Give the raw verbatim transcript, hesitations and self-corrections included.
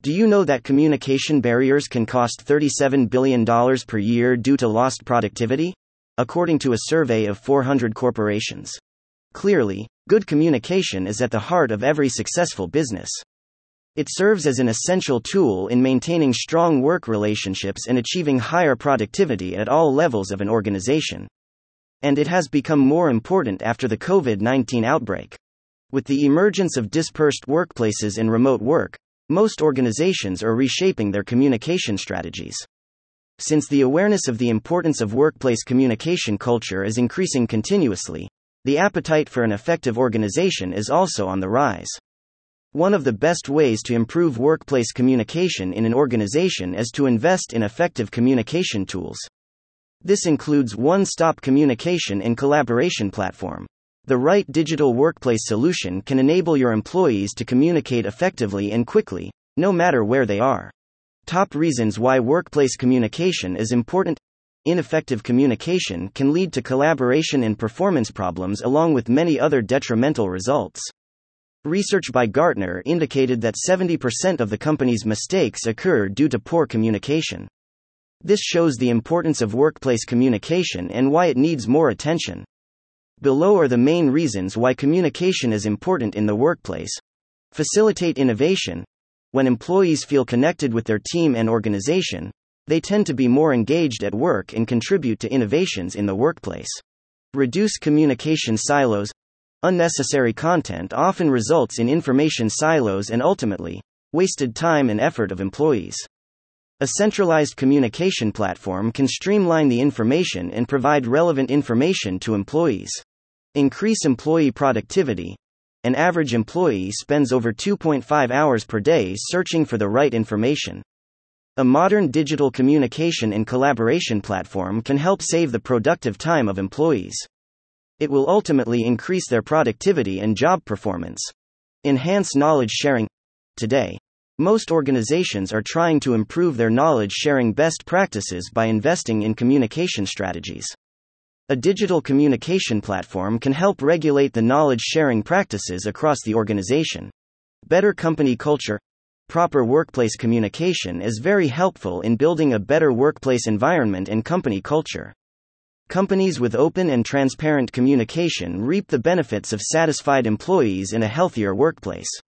Do you know that communication barriers can cost thirty-seven billion dollars per year due to lost productivity? According to a survey of four hundred corporations. Clearly, good communication is at the heart of every successful business. It serves as an essential tool in maintaining strong work relationships and achieving higher productivity at all levels of an organization. And it has become more important after the COVID nineteen outbreak. With the emergence of dispersed workplaces and remote work, most organizations are reshaping their communication strategies. Since the awareness of the importance of workplace communication culture is increasing continuously, the appetite for an effective organization is also on the rise. One of the best ways to improve workplace communication in an organization is to invest in effective communication tools. This includes one-stop communication and collaboration platform. The right digital workplace solution can enable your employees to communicate effectively and quickly, no matter where they are. Top reasons why workplace communication is important. Ineffective communication can lead to collaboration and performance problems along with many other detrimental results. Research by Gartner indicated that seventy percent of the company's mistakes occur due to poor communication. This shows the importance of workplace communication and why it needs more attention. Below are the main reasons why communication is important in the workplace. Facilitate innovation. When employees feel connected with their team and organization, they tend to be more engaged at work and contribute to innovations in the workplace. Reduce communication silos. Unnecessary content often results in information silos and ultimately, wasted time and effort of employees. A centralized communication platform can streamline the information and provide relevant information to employees. Increase employee productivity. An average employee spends over two point five hours per day searching for the right information. A modern digital communication and collaboration platform can help save the productive time of employees. It will ultimately increase their productivity and job performance. Enhance knowledge sharing. Today, most organizations are trying to improve their knowledge sharing best practices by investing in communication strategies. A digital communication platform can help regulate the knowledge sharing practices across the organization. Better company culture. Proper workplace communication is very helpful in building a better workplace environment and company culture. Companies with open and transparent communication reap the benefits of satisfied employees in a healthier workplace.